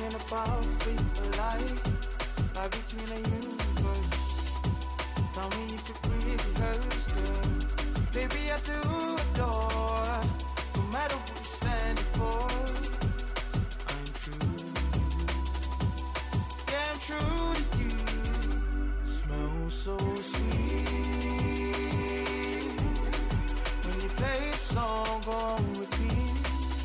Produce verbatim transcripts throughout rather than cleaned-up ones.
Talking about people like, like between the universe. Tell me if it really hurts, girl. Baby, I do adore, no matter what you're standing for. I'm true, yeah, I'm true to you. Smell so sweet when you play a song on repeat.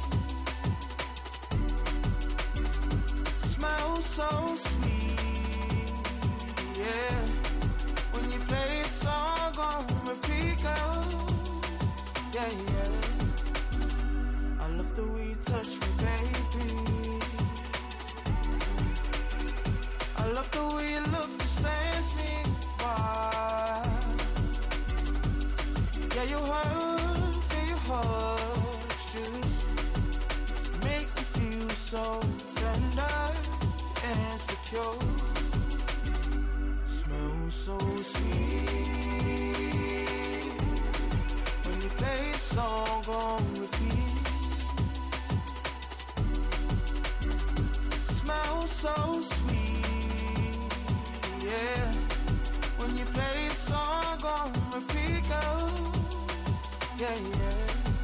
Smell so sweet, yeah. When you play a song on repeat, girl. Yeah, yeah. I love the way you touch me, baby. I love the way you look, you sends me by. Yeah, your hugs, yeah, your hugs just make me feel so tender and secure. Smell so sweet when you play a song on repeat. Smell so sweet, yeah. When you play a song on repeat, girl. Yeah, yeah.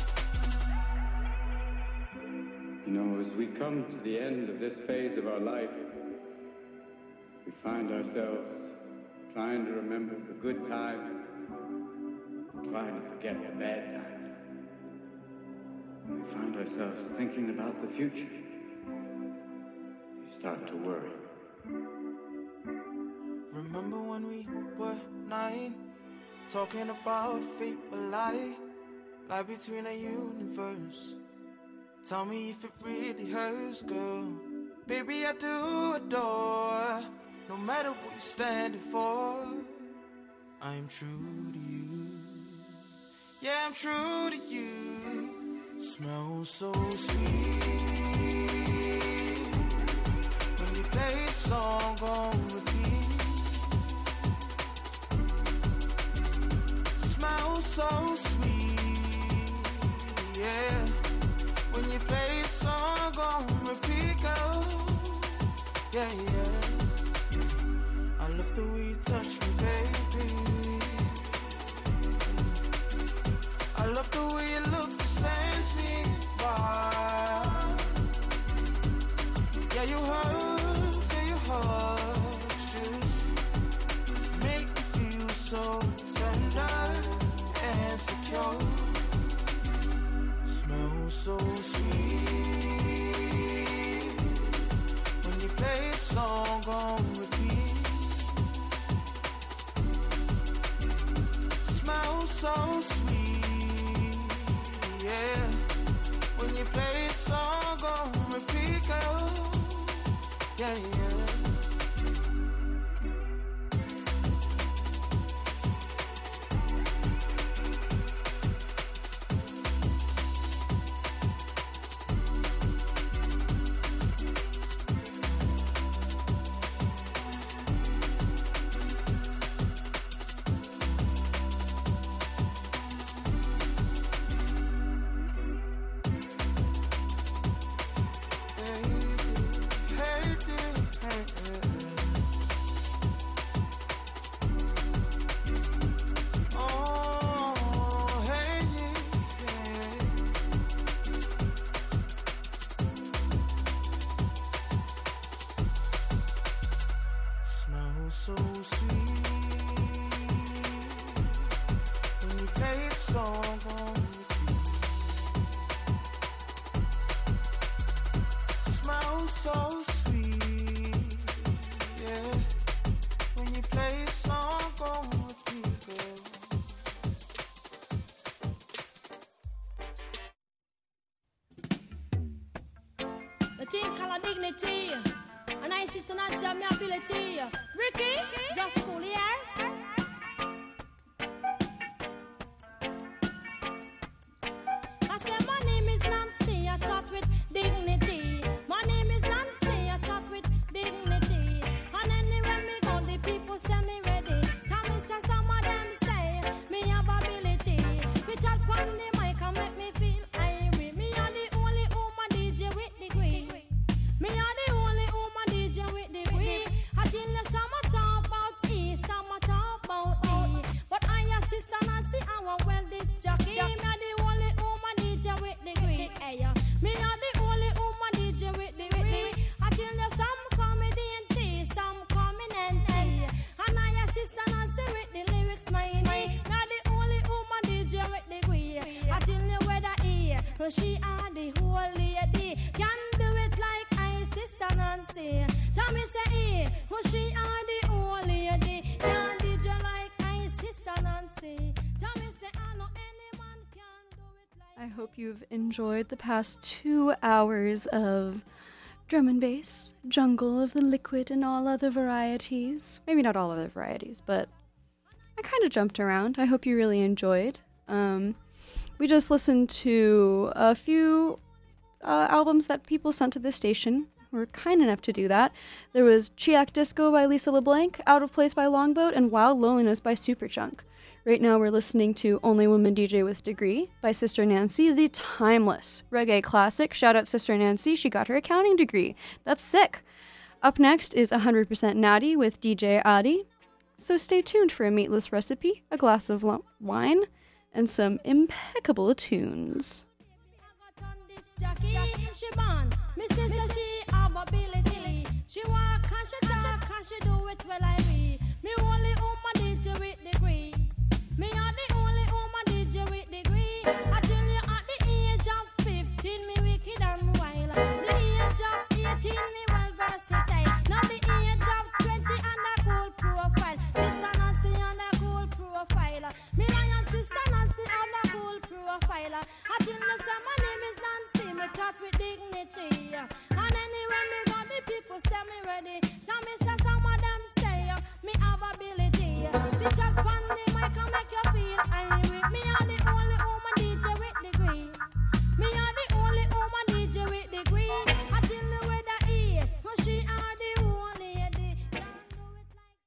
You know, as we come to the end of this phase of our life, we find ourselves trying to remember the good times, trying to forget the bad times. And we find ourselves thinking about the future. We start to worry. Remember when we were nine, talking about fate but lie, lie between a universe. Tell me if it really hurts, girl. Baby, I do adore, no matter what you're standing for. I'm true to you. Yeah, I'm true to you. Smell so sweet when you play a song on repeat. Smell so sweet, yeah. When you play a song on repeat, girl. Yeah, yeah. I love the way you touch me, baby. I love the way you look, you sends me by. Yeah, your hugs, yeah, your hugs just make me feel so tender and secure. Smell so sweet when you play a song on repeat. Smell so sweet, yeah. When you play a song on repeat, girl. Yeah, yeah. Me are the only For she are the whole lady. Can do it like I sister Nancy. Tell me say, who she are the whole lady. Can do you like I sister Nancy. Tell me say, I know any man can do it like. I hope you've enjoyed the past two hours of drum and bass, jungle of the liquid and all other varieties. Maybe not all other varieties, but I kind of jumped around. I hope you really enjoyed. Um, we just listened to a few uh, albums that people sent to this station. We were kind enough to do that. There was Chiac Disco by Lisa LeBlanc, Out of Place by Longboat, and Wild Loneliness by Superchunk. Right now we're listening to Only Woman D J with Degree by Sister Nancy, the timeless reggae classic. Shout out Sister Nancy, she got her accounting degree. That's sick. Up next is one hundred percent Natty with D J Adi. So stay tuned for a meatless recipe, a glass of lo- wine, and some impeccable tunes. She walk and she talk and she do it well I be. Me only woman D J with degree. Me are the only woman D J with degree. I tell you at the age of fifteen, me wicked and wild. The age of eighteen, me well versatile. Now the age of twenty and a cool profile. Sister Nancy and a cool profile. Me and Sister Nancy and a cool profile. I tell you say my name is Nancy, me chat with dignity. And anyway me got the people say me ready. Tell me say some of them say uh, me have ability. Pictures on the mic and make you feel angry. Me are the only woman D J with degree. Me are the only woman D J with degree. I tell me where the E, but she are the only lady. Can't do it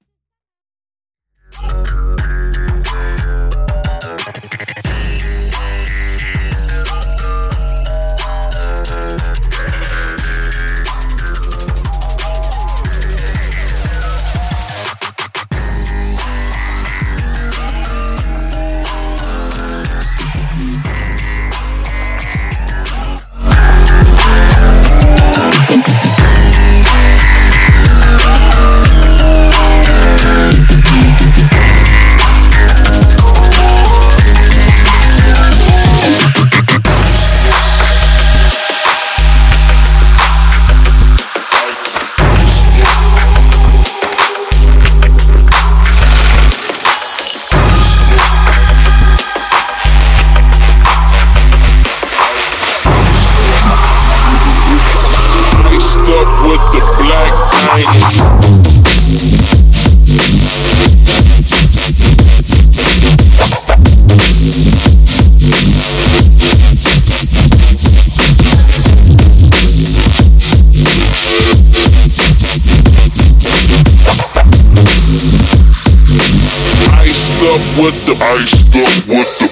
with the iced up with the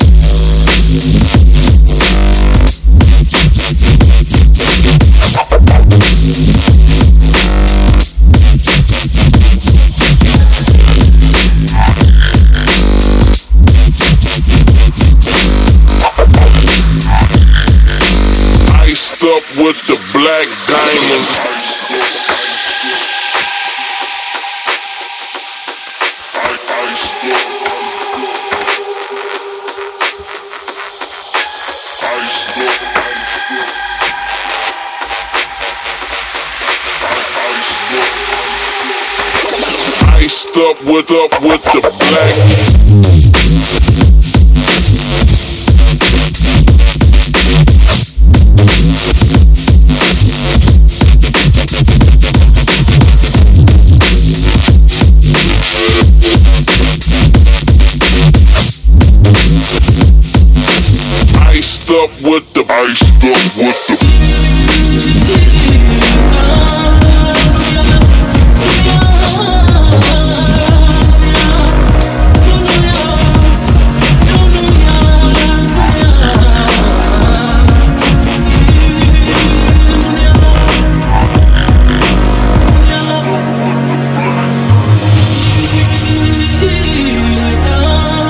iced up with the black diamonds. Iced up with up with the black. Iced up with the iced up with the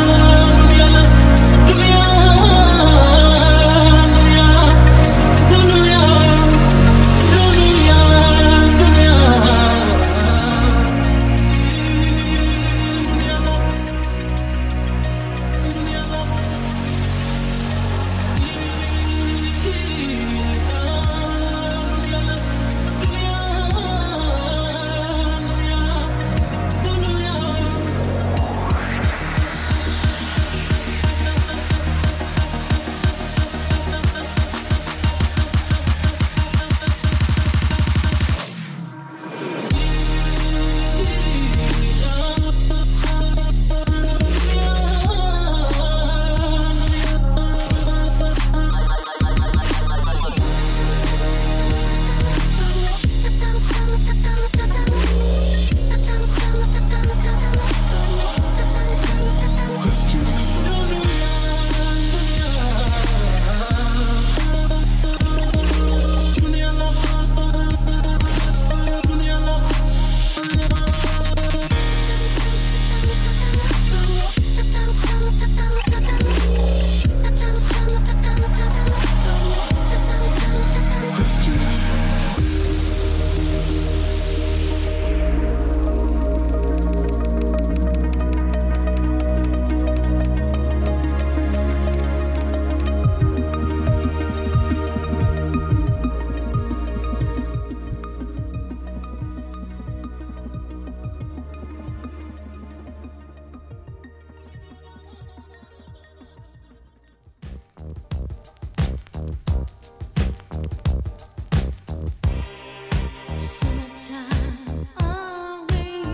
Don't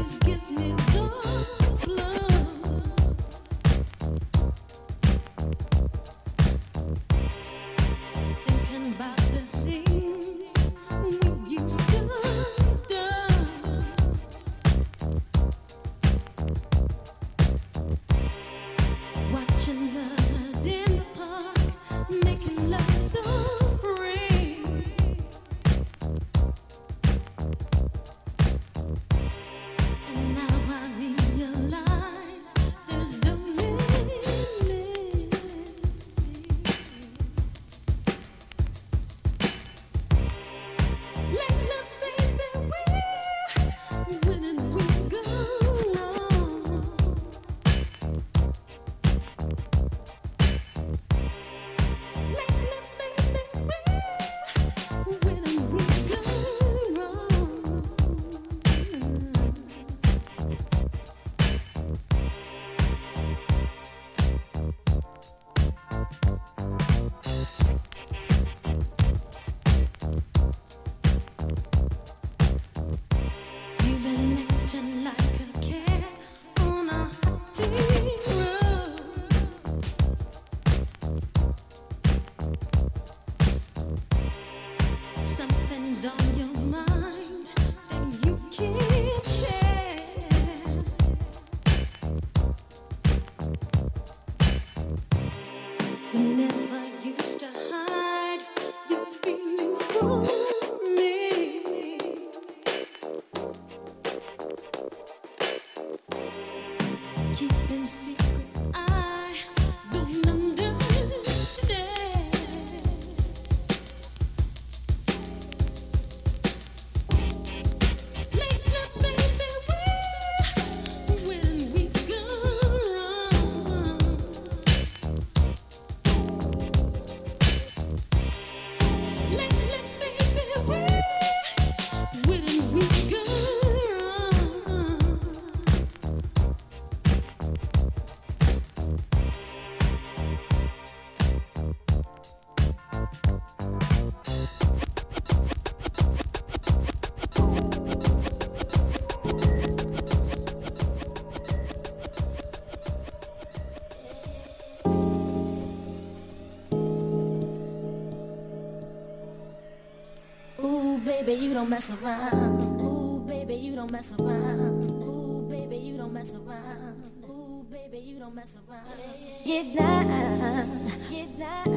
baby, you don't mess around. Ooh, baby, you don't mess around. Ooh, baby, you don't mess around. Ooh, baby, you don't mess around. Get down, get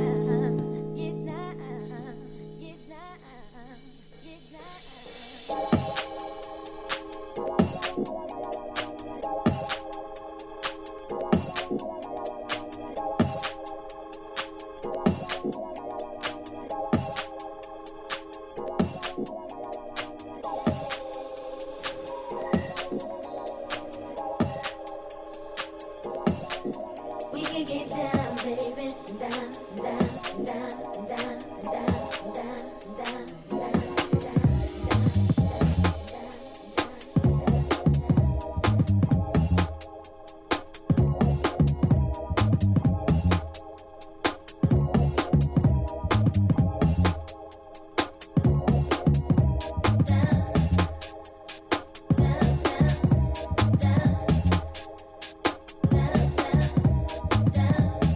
down, get down, get down, get down. Down.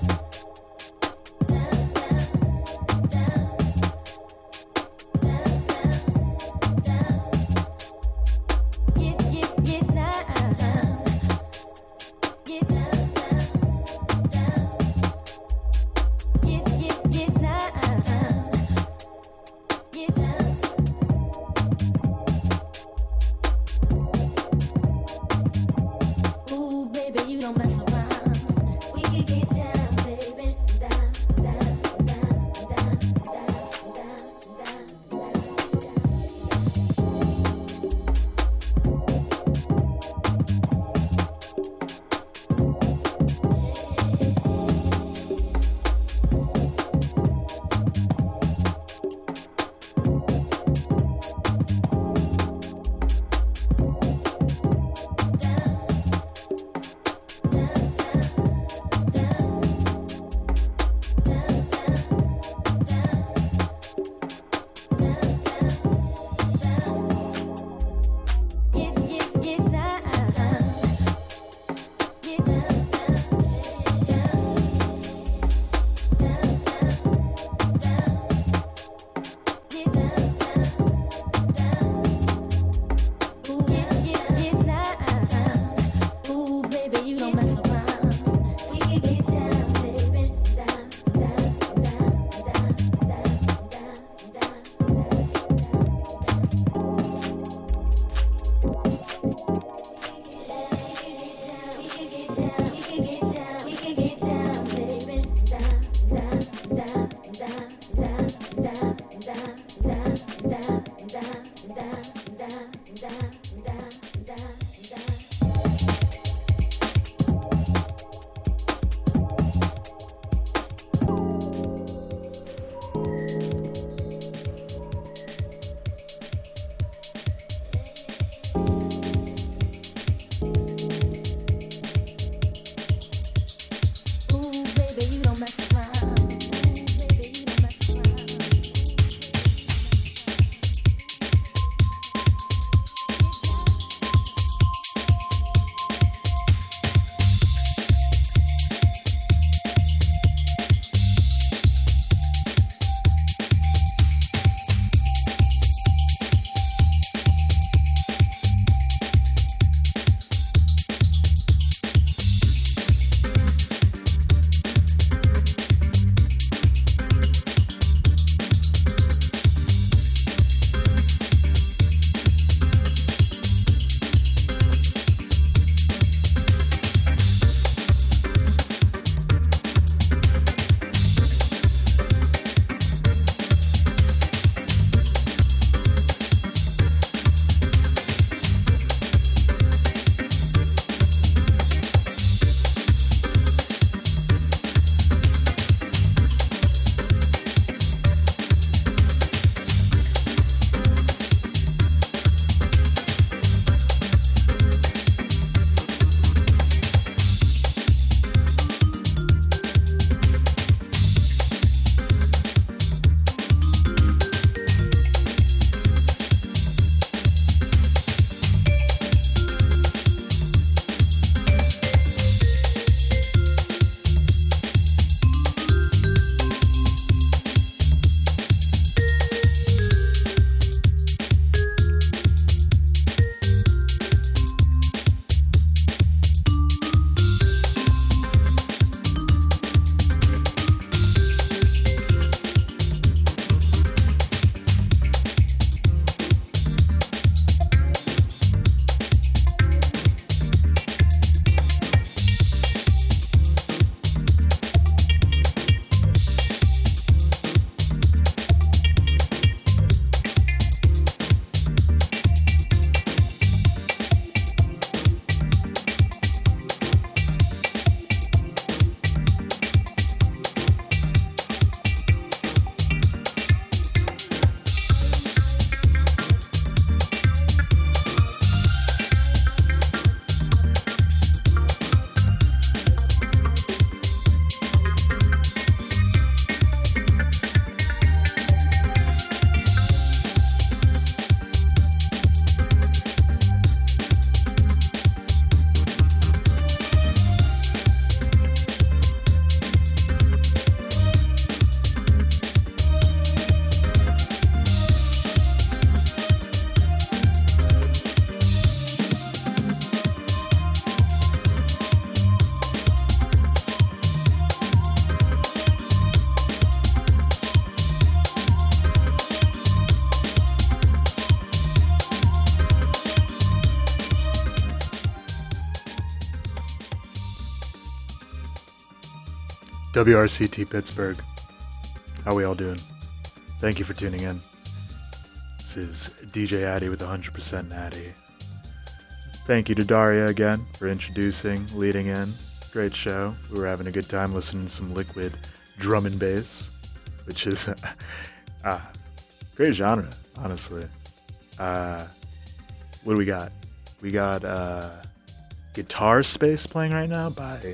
W R C T Pittsburgh. How we all doing? Thank you for tuning in. This is D J Addy with one hundred percent Natty. Thank you to Daria again for introducing, leading in. Great show. We were having a good time listening to some liquid drum and bass, which is uh, great genre, honestly. Uh, what do we got? We got uh, Guitar Space playing right now by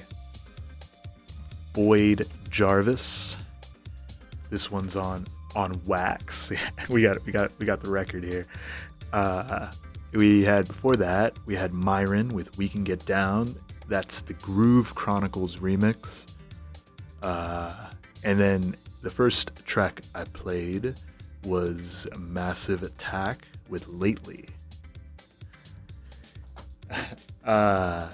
Boyd Jarvis. This one's on on wax. we got we got we got the record here. Uh, we had before that we had Myron with "We Can Get Down." That's the Groove Chronicles remix. Uh, and then the first track I played was Massive Attack with "Lately." uh,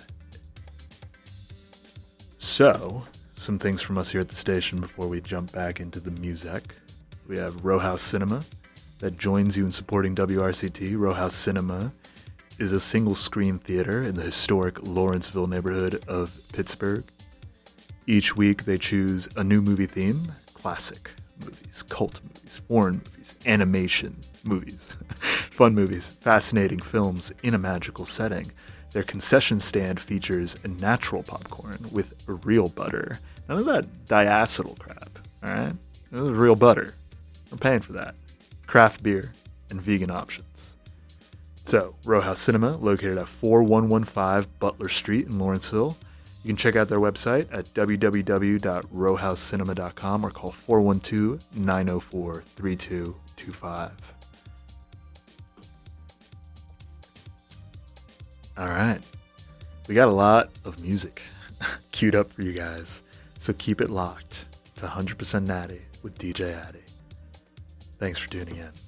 so. Some things from us here at the station before we jump back into the music. We have Row House Cinema that joins you in supporting W R C T. Row House Cinema is a single-screen theater in the historic Lawrenceville neighborhood of Pittsburgh. Each week they choose a new movie theme: classic movies, cult movies, foreign movies, animation movies, fun movies, fascinating films in a magical setting. Their concession stand features a natural popcorn with real butter. None of that diacetyl crap, all right? This is real butter. We're paying for that. Craft beer and vegan options. So, Row House Cinema, located at forty-one fifteen Butler Street in Lawrenceville. You can check out their website at w w w dot row house cinema dot com or call four one two, nine zero four, three two two five. All right, we got a lot of music queued up for you guys, so keep it locked to one hundred percent Natty with D J Addy. Thanks for tuning in.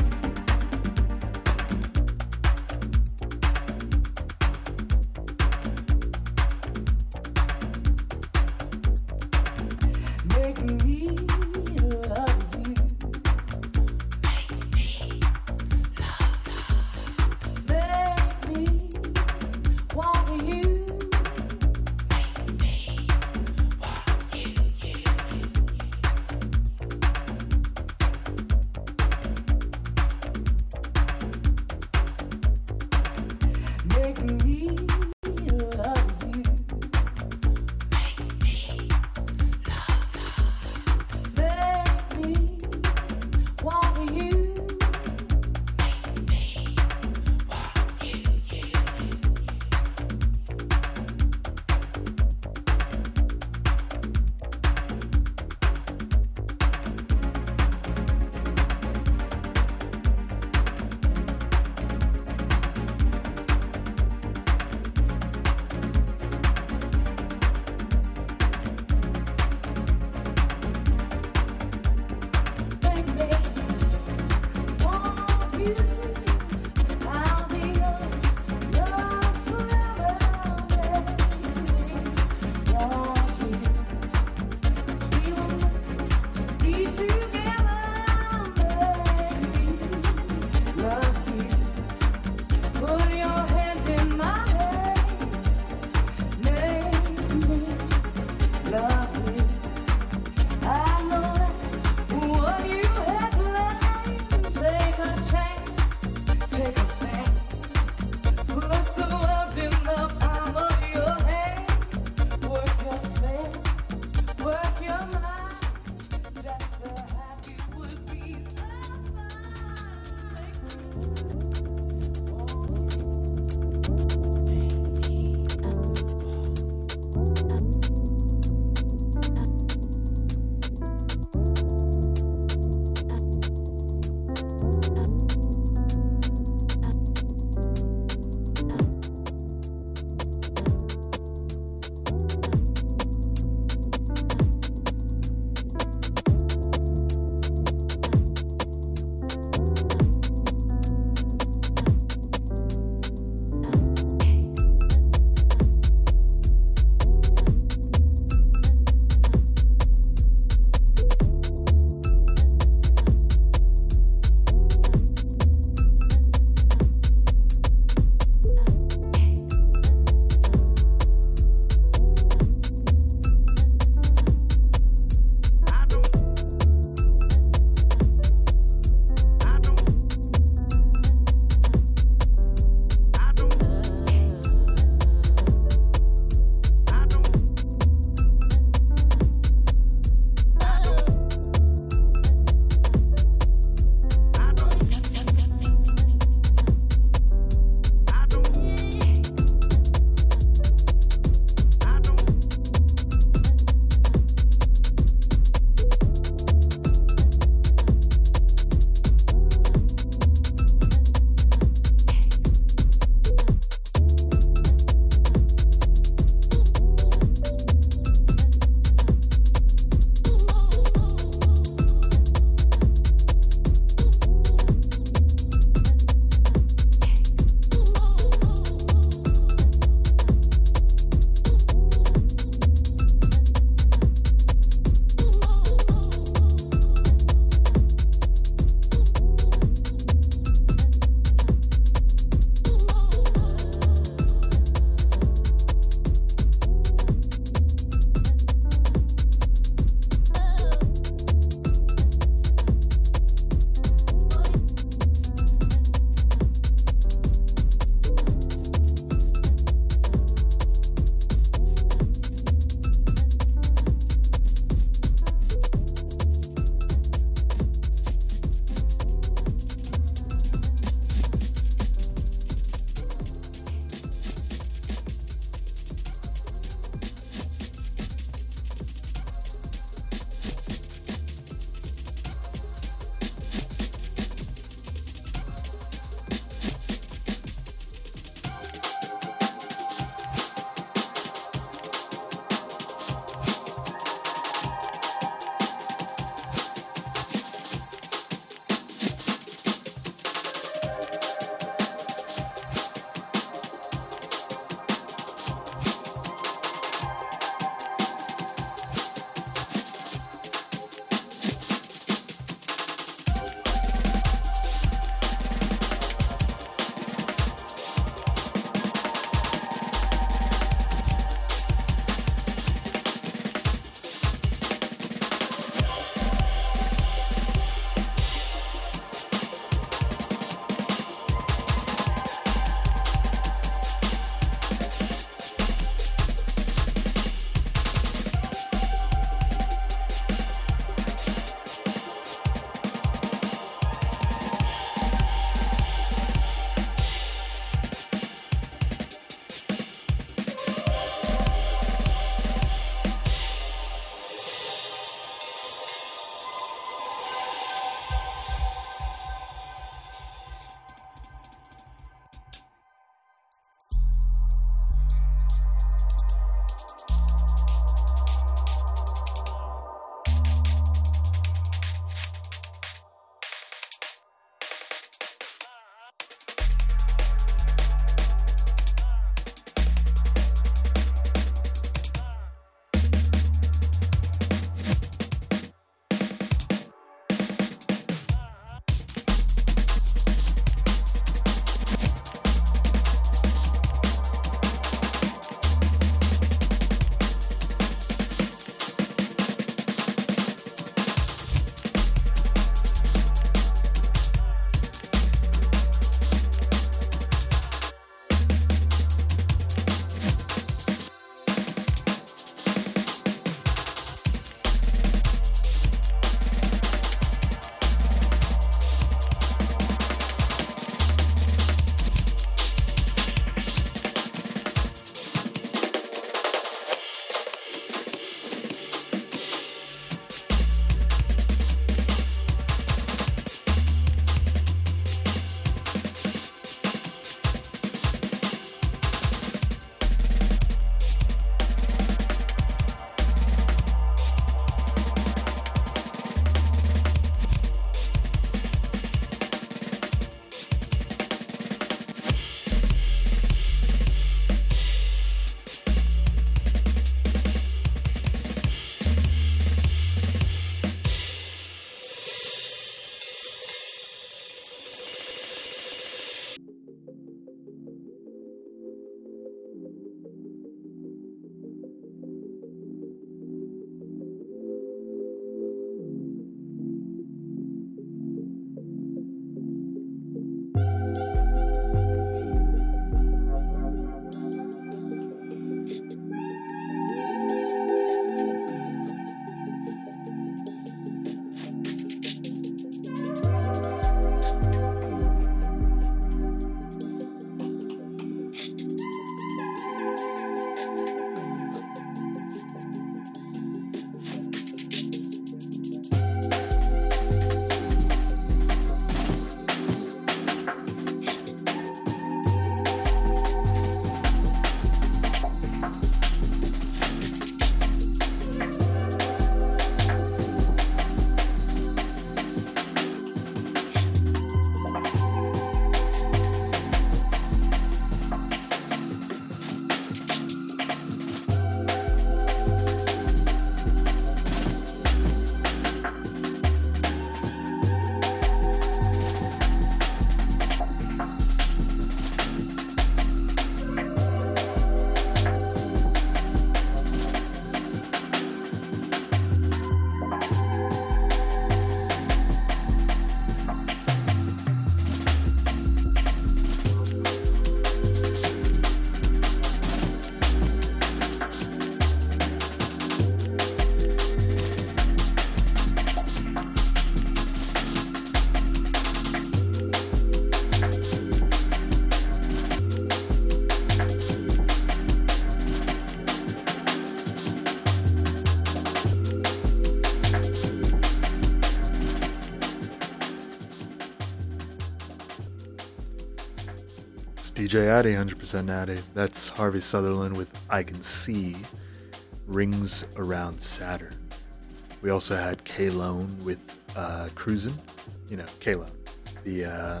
J Addy, one hundred percent Natty. That's Harvey Sutherland with I Can See, Rings Around Saturn. We also had K-Lone with uh, Cruisin'. You know, K-Lone. The uh,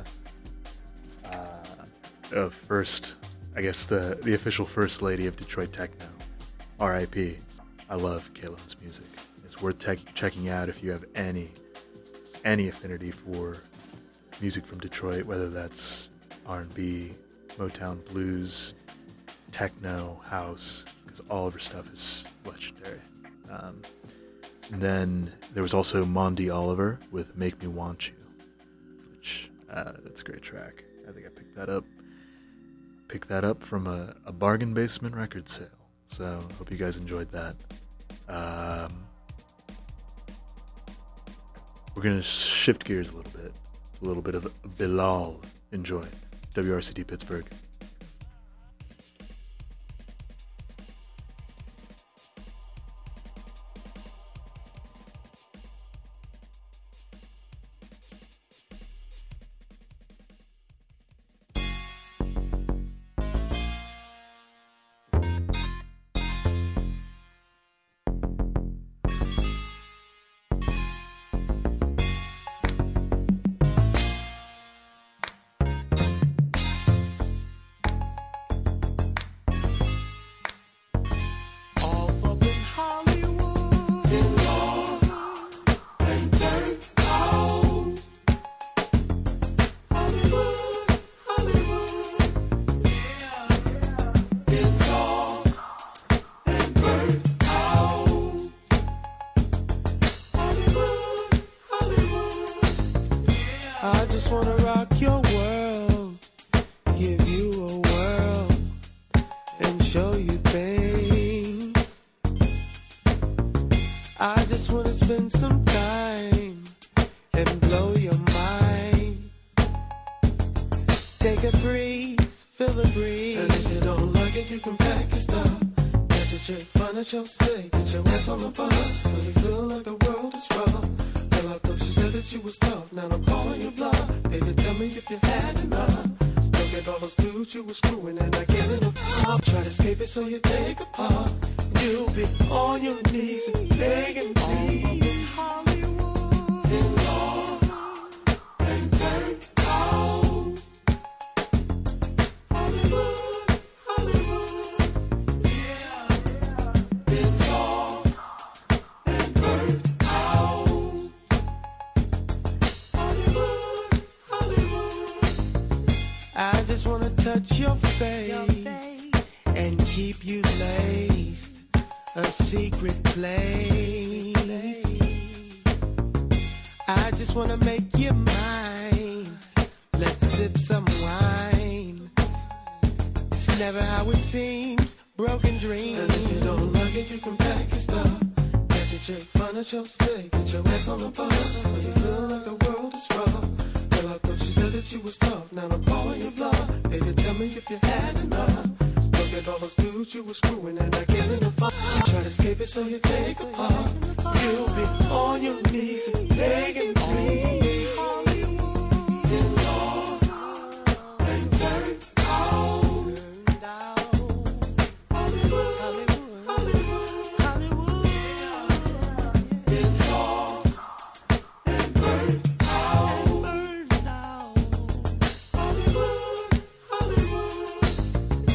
uh, uh, first, I guess the, the official first lady of Detroit Techno. R I P. I love K-Lone's music. It's worth te- checking out if you have any, any affinity for music from Detroit, whether that's R and B, Motown blues, techno, house, because all of her stuff is legendary. Um, and then there was also Mondi Oliver with Make Me Want You, which, uh, that's a great track. I think I picked that up, picked that up from a, a bargain basement record sale. So hope you guys enjoyed that. Um, we're going to shift gears a little bit. A little bit of Bilal. Enjoy. W R C T Pittsburgh. So you take a part, you'll be on your knees and begging me. Hollywood, in law, and burnt out. Hollywood, Hollywood, yeah, in law, and burnt out. Hollywood, Hollywood, I just wanna touch your face. Your face. And keep you laced, a secret place. I just wanna make you mine. Let's sip some wine. It's never how it seems, broken dreams. And if you don't like it, you can pack your stuff. Get your chick, furnish your stay. Get your ass on the bus. When you feel like the world is rough. Girl, I thought you said that you was tough. Now I'm calling your bluff. Baby, tell me if you had enough. Look at all those dudes you were screwing and I get in a fuck. You try to escape it so you take apart. You'll be on your knees and begging please. Hollywood, in law, and turned out. Hollywood, Hollywood, Hollywood, in law, and burned out. Hollywood, Hollywood.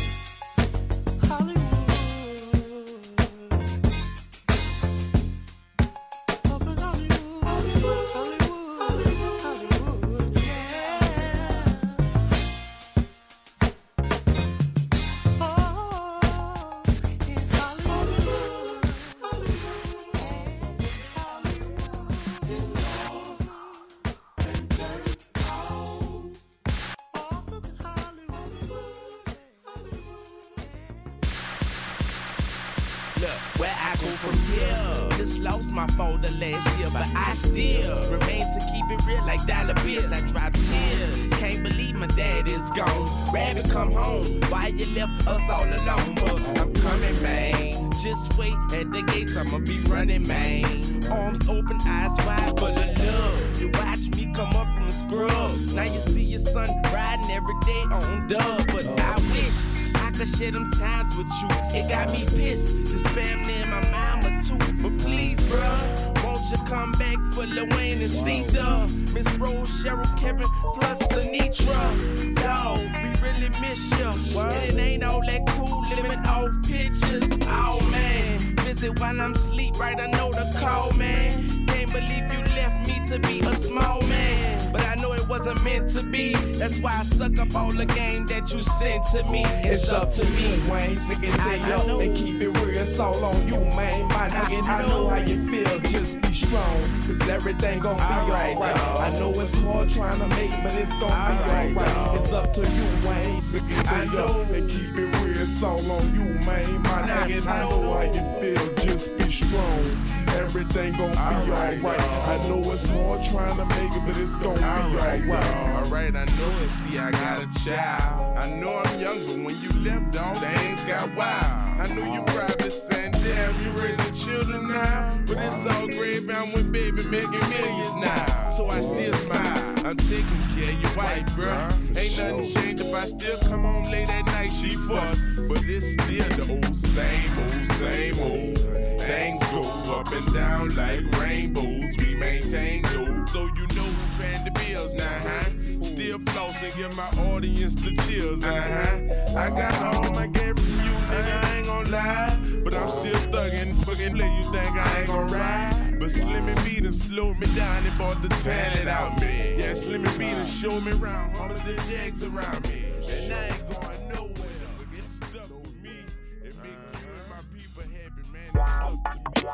My folder last year, but I still remain to keep it real like dollar bills. I drop tears, can't believe see my dad is gone. Rabbit, come home. Why you left us all alone? But I'm coming, man. Just wait at the gates, I'ma be running, man. Arms open, eyes wide full of love. You watch me come up from the scrub. Now you see your son riding every day on dub. But I wish I could share them times with you. It got me pissed. This family in my mama too. But please, bruh, won't you come back for Lil Wayne and C-Dub? Miss Rose, Cheryl, Kevin, plus Anitra. Dawg, we really miss you. And it ain't all that cool living off pictures. Oh man, visit while I'm asleep, right? I know the call, man. Can't believe you left me to be a small man. But I know it wasn't meant to be. That's why I suck up all the game that you sent to me. It's, it's up to me, Wayne. Sick and say yo, and keep it real. It's all on you, man. My nigga, I know how you feel. Just be strong, cause everything gon' be alright. Right. I know it's hard trying to make, but it's gon' all be alright. Right. It's up to you, Wayne. Sick and say yo, and keep it real. It's all on you, man. My nigga, I know how you feel. Just be strong. Everything gon' be alright. Right. I know it's hard trying to make it, but it's gon' be alright. Alright, I know it. See, I got a child. I know I'm young, but when you left, all things got wild. I know you probably saying, damn, you raising children now. But it's all great, bound with baby making millions now. So I still smile. I'm taking care of your wife, bruh. Ain't nothing changed if I still come home late at night, she fuss. But it's still the old same, old, same old. Things go up and down like rainbows. We maintain those, so you know who paying the bills now, huh? Still flossing, give my audience the chills, uh-huh. I got all my game from you, nigga, I ain't gon' lie. But I'm still thuggin', fucking play, you think I ain't gon' ride? But Slim and B done slowed me down and bought the talent out me. Yeah, Slim and B done showed me around, all of the jags around me. And I ain't going nowhere, but get stuck with me. It make me and my people happy, man, it's up to me.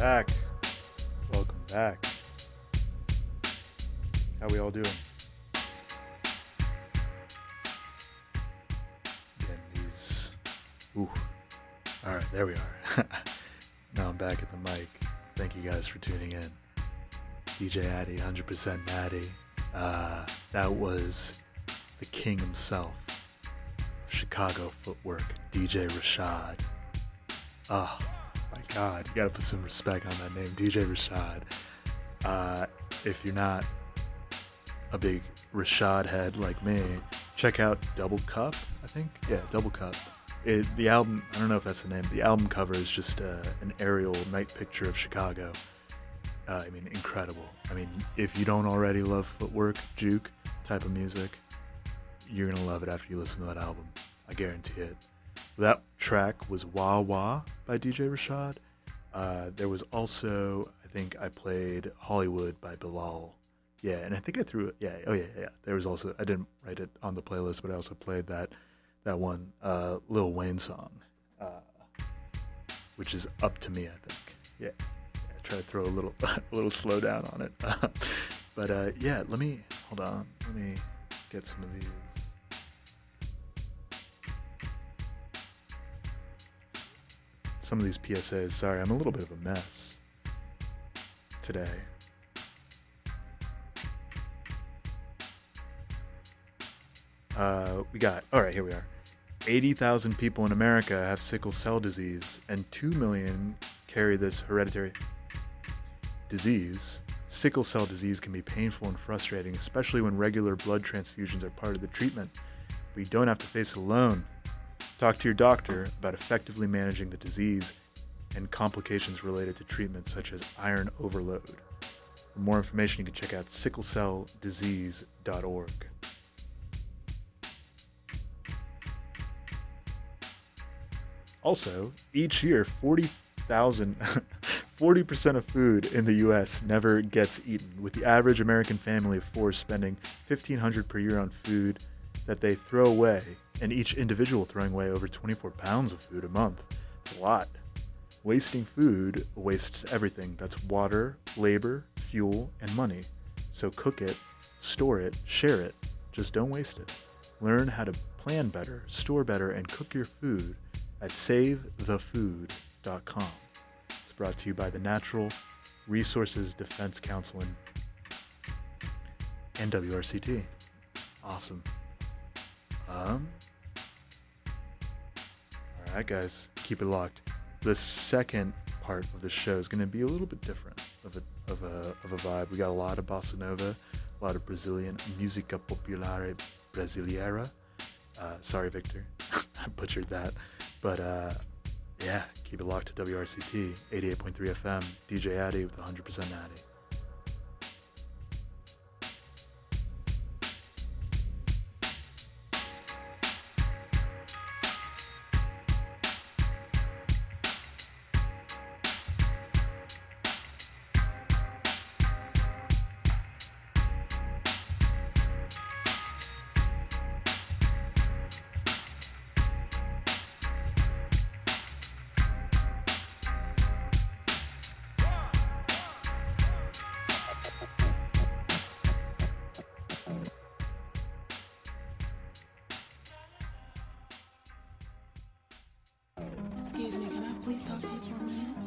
back. Welcome back. How we all doing? Getting these. Ooh. All right, there we are. Now I'm back at the mic. Thank you guys for tuning in. D J Addy, one hundred percent Natty. Uh, that was the king himself of Chicago footwork, D J Rashad. Oh my God, you gotta put some respect on that name, D J Rashad. Uh, if you're not a big Rashad head like me, check out Double Cup, I think. Yeah, Double Cup. It, the album, I don't know if that's the name, the album cover is just uh, an aerial night picture of Chicago. Uh, I mean, incredible. I mean, if you don't already love footwork, juke type of music, you're going to love it after you listen to that album. I guarantee it. That track was Wah Wah by D J Rashad. Uh, there was also, I think I played Hollywood by Bilal. Yeah, and I think I threw it. Yeah, oh yeah, yeah. There was also, I didn't write it on the playlist, but I also played that that one uh, Lil Wayne song, uh, which is Up to Me, I think. Yeah, yeah try to throw a little a little slow down on it. But uh, yeah, let me, hold on. Let me get some of these. Some of these P S As. Sorry, I'm a little bit of a mess today. Uh, we got, all right, here we are. eighty thousand people in America have sickle cell disease, and two million carry this hereditary disease. Sickle cell disease can be painful and frustrating, especially when regular blood transfusions are part of the treatment. But you don't have to face it alone. Talk to your doctor about effectively managing the disease and complications related to treatments such as iron overload. For more information, you can check out sickle cell disease dot org. Also, each year, forty thousand, forty percent of food in the U S never gets eaten, with the average American family of four spending fifteen hundred dollars per year on food that they throw away, and each individual throwing away over twenty-four pounds of food a month. It's a lot. Wasting food wastes everything. That's water, labor, fuel, and money. So cook it, store it, share it. Just don't waste it. Learn how to plan better, store better, and cook your food at save the food dot com. It's brought to you by the Natural Resources Defense Council and, and W R C T. Awesome. Um. All right, guys, keep it locked. The second part of the show is going to be a little bit different of a of a of a vibe. We got a lot of bossa nova, a lot of Brazilian música popular brasileira. Uh, sorry, Victor, I butchered that. But uh, yeah, keep it locked to W R C T, eighty-eight point three F M, D J Addy with one hundred percent Natty. Excuse me, can I please talk to you for a minute?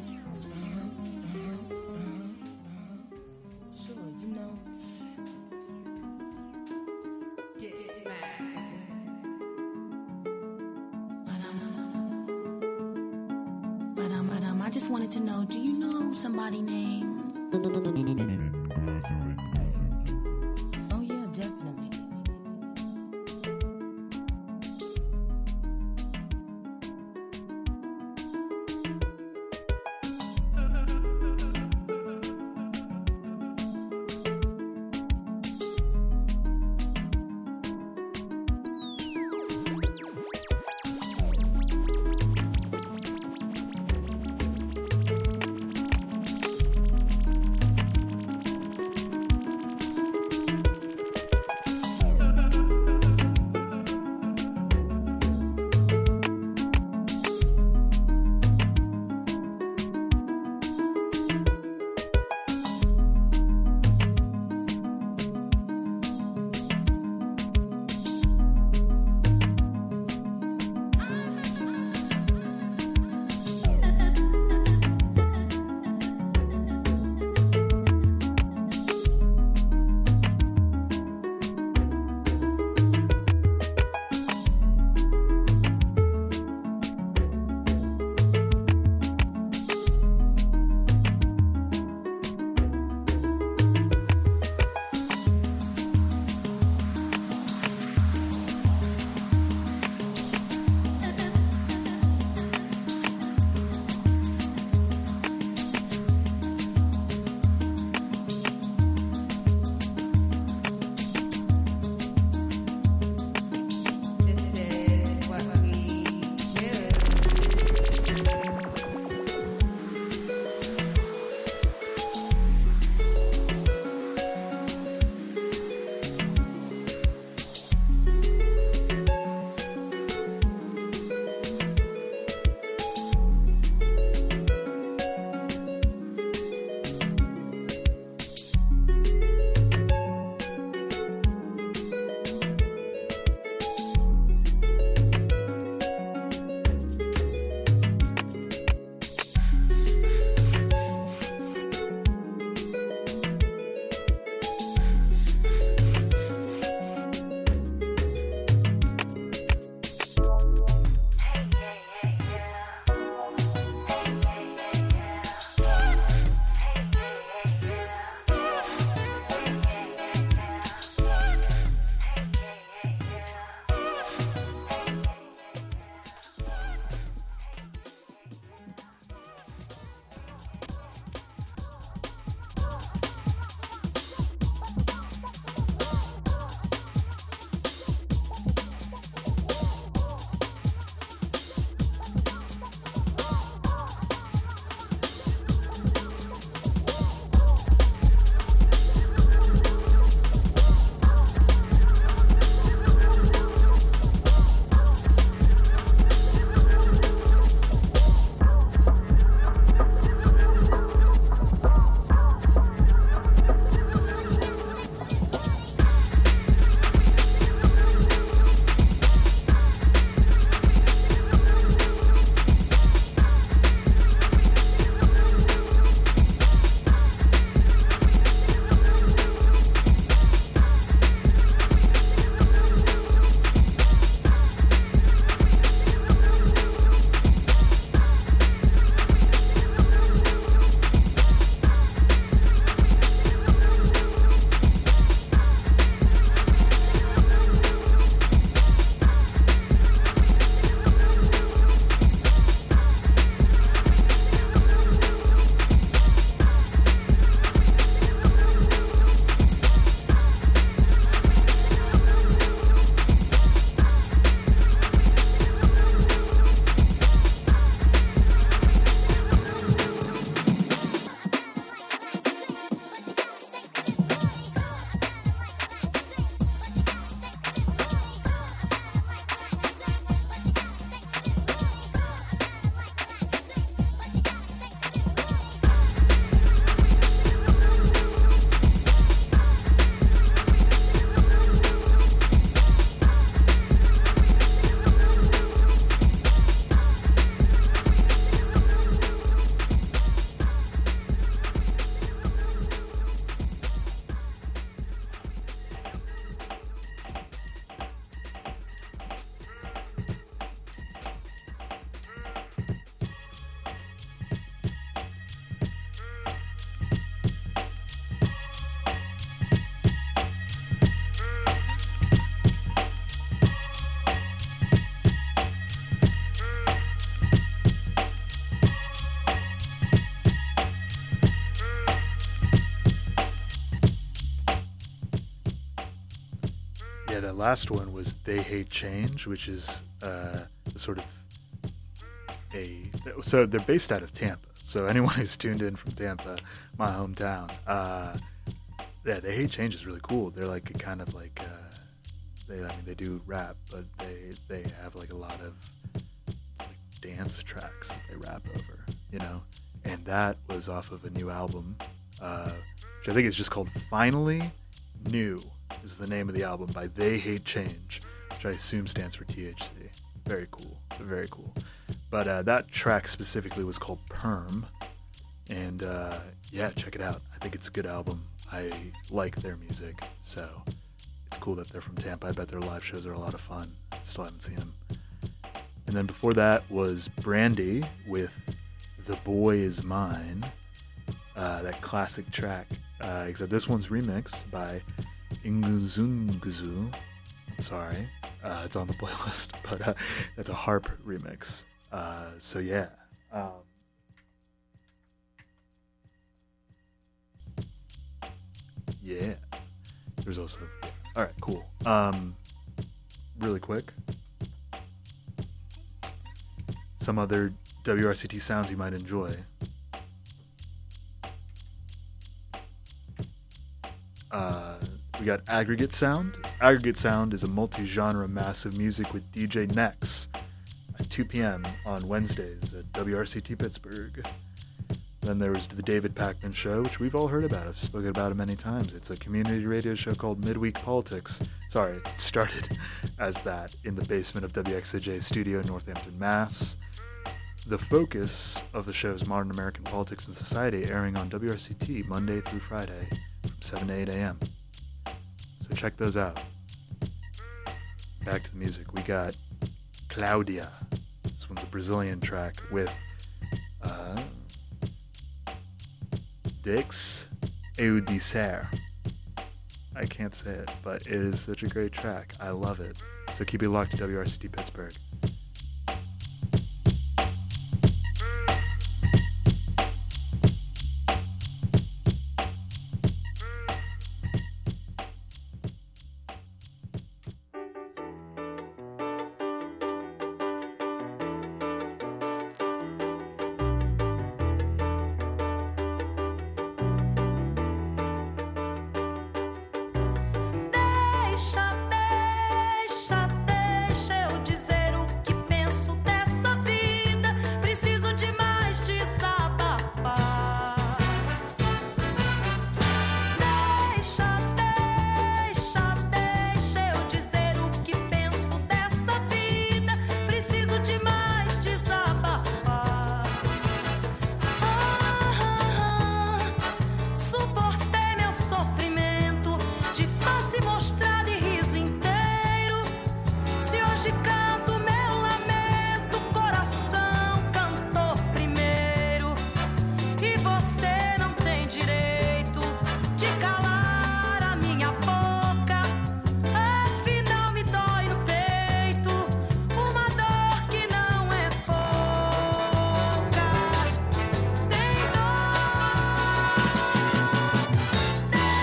Sure, you know. But um, but um, but um, I just wanted to know, do you know somebody named? Oh yeah, definitely. last one was They Hate Change, which is uh, sort of a... So they're based out of Tampa. So anyone who's tuned in from Tampa, my hometown, uh, yeah, They Hate Change is really cool. They're like a kind of like... Uh, they, I mean, they do rap, but they, they have like a lot of like dance tracks that they rap over, you know? And that was off of a new album, uh, which I think is just called Finally New, is the name of the album, by They Hate Change, which I assume stands for T H C. Very cool. Very cool. But uh, that track specifically was called Perm. And uh, yeah, check it out. I think it's a good album. I like their music. So it's cool that they're from Tampa. I bet their live shows are a lot of fun. Still haven't seen them. And then before that was Brandy with The Boy Is Mine. Uh, that classic track. Uh, except this one's remixed by Inguzunguzu. I'm sorry. Uh, it's on the playlist, but uh, that's a harp remix. Uh, so yeah. Um, yeah. There's also... Yeah. All right, cool. Um, really quick. Some other W R C T sounds you might enjoy. Uh, we got Aggregate Sound. Aggregate Sound is a multi-genre massive music with D J Nex at two p.m. on Wednesdays at W R C T Pittsburgh. Then there was the David Pakman Show, which we've all heard about. I've spoken about it many times. It's a community radio show called Midweek Politics. Sorry, it started as that in the basement of W X A J studio in Northampton, Mass. The focus of the show is modern American politics and society, airing on W R C T Monday through Friday from seven to eight a.m. So check those out. Back to the music. We got Claudia. This one's a Brazilian track with uh, Dix Eudicer. I can't say it, but it is such a great track. I love it. So keep it locked to W R C T Pittsburgh.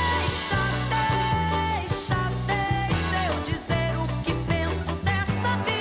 Deixa, deixa eu dizer o que penso dessa vida.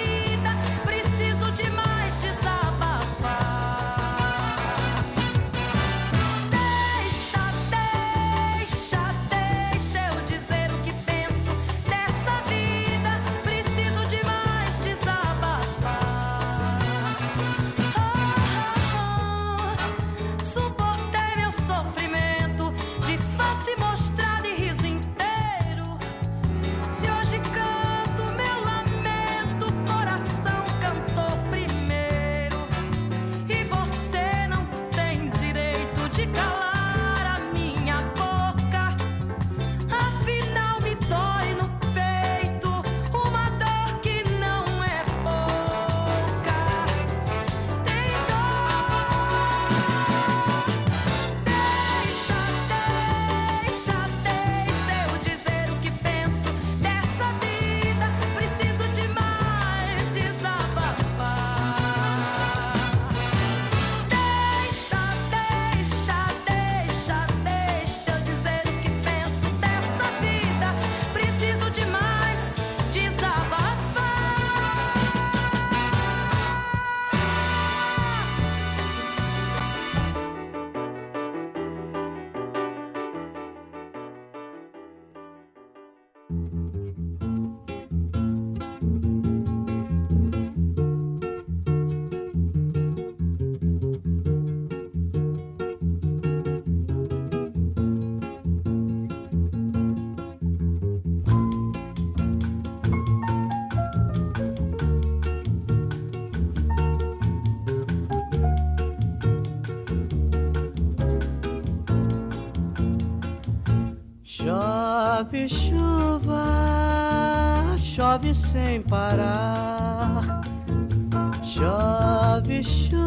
Chove chuva, chove sem parar. Chove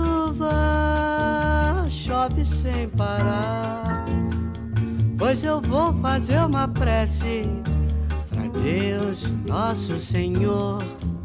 chuva, chove sem parar. Pois eu vou fazer uma prece pra Deus Nosso Senhor,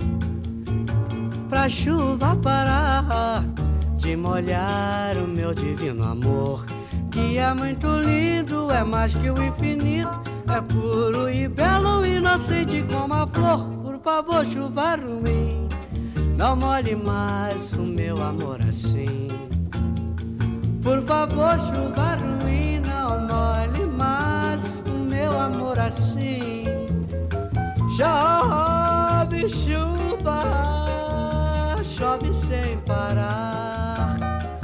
pra chuva parar de molhar o meu divino amor, que é muito lindo, é mais que o infinito, é puro e belo, inocente como a flor. Por favor, chuva ruim, não molhe mais o meu amor assim. Por favor, chuva ruim, não molhe mais o meu amor assim. Chove chuva, chove sem parar.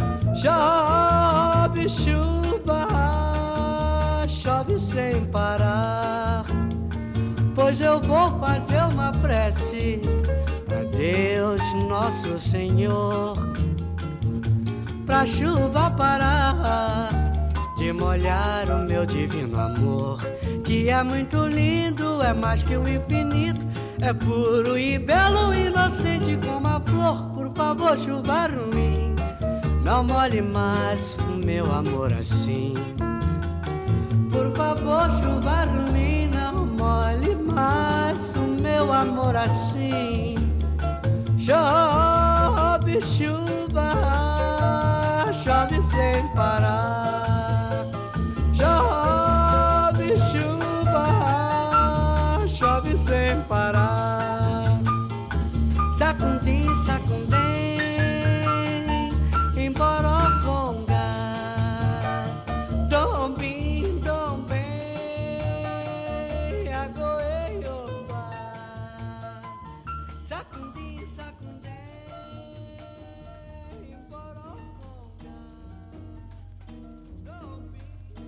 Chove chuva, chove sem parar. Pois eu vou fazer uma prece pra Deus Nosso Senhor, pra chuva parar de molhar o meu divino amor, que é muito lindo, é mais que o infinito, é puro e belo, inocente como a flor. Por favor, chuva ruim, não molhe mais o meu amor assim. Por favor, chuva ruim, não molhe mais o meu amor assim. Chove chuva, chove sem parar. Chove chuva, chove sem parar. Sacundim, sacundim, emboroconga. Dombim, dombim, agoeiomba. Sacundim, sacundim, emboroconga. Dombim.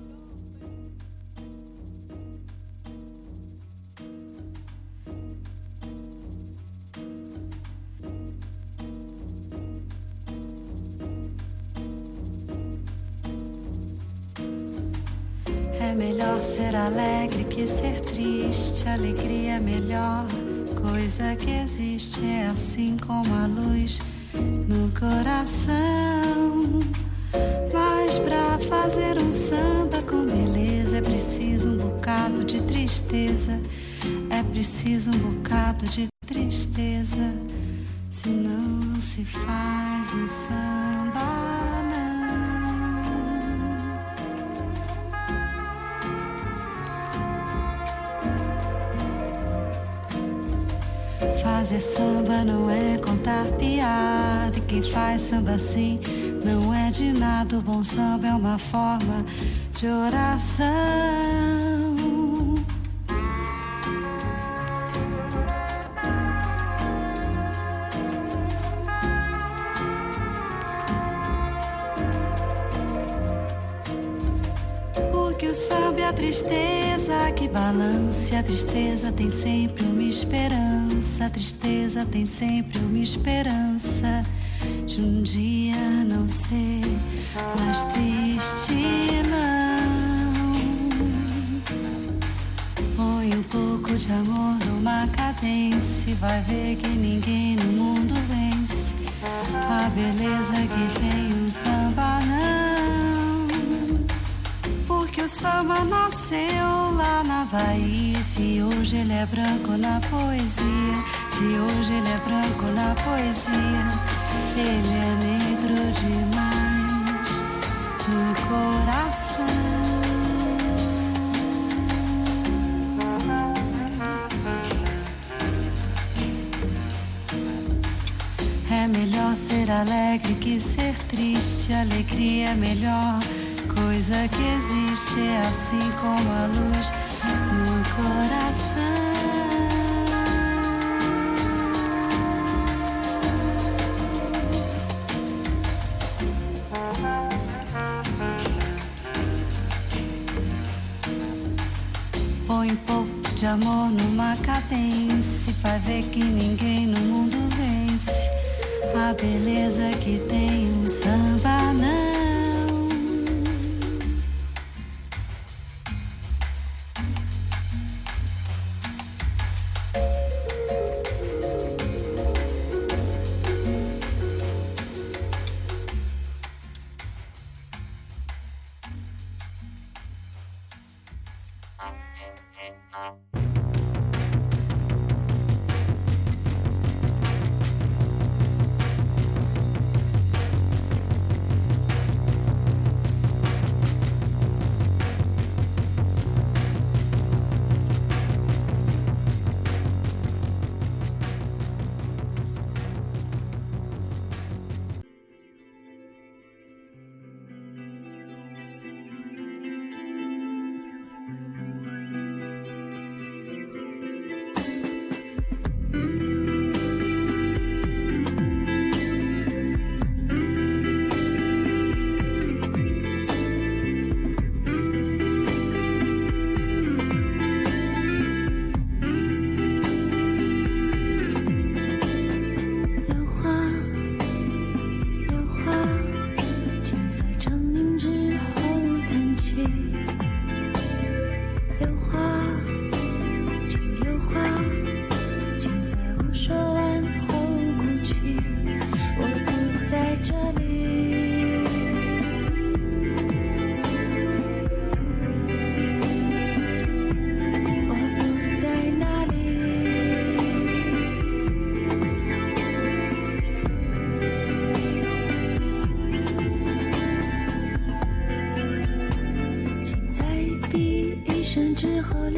É melhor ser alegre que ser triste. Alegria é melhor coisa que existe. É assim como a luz no coração. Mas pra fazer um samba com beleza é preciso um bocado de tristeza. É preciso um bocado de tristeza. Senão não se faz um samba. Fazer samba não é contar piada. E quem faz samba assim não é de nada. O bom samba é uma forma de oração. Porque o samba é a tristeza que balance. A tristeza tem sempre uma esperança. A tristeza tem sempre uma esperança de um dia não ser mais triste, não. Põe um pouco de amor numa cadência e vai ver que ninguém no mundo vence a beleza que tem um samba, não. Porque o samba nasceu lá na Bahia. Se hoje ele é branco na poesia, se hoje ele é branco na poesia, ele é negro demais no coração. É melhor ser alegre que ser triste. Alegria é melhor coisa que existe. É assim como a luz no coração. Põe um pouco de amor numa cadência, vai ver que ninguém no mundo vence a beleza que tem um samba, não.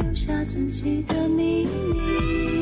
留下仔细的秘密。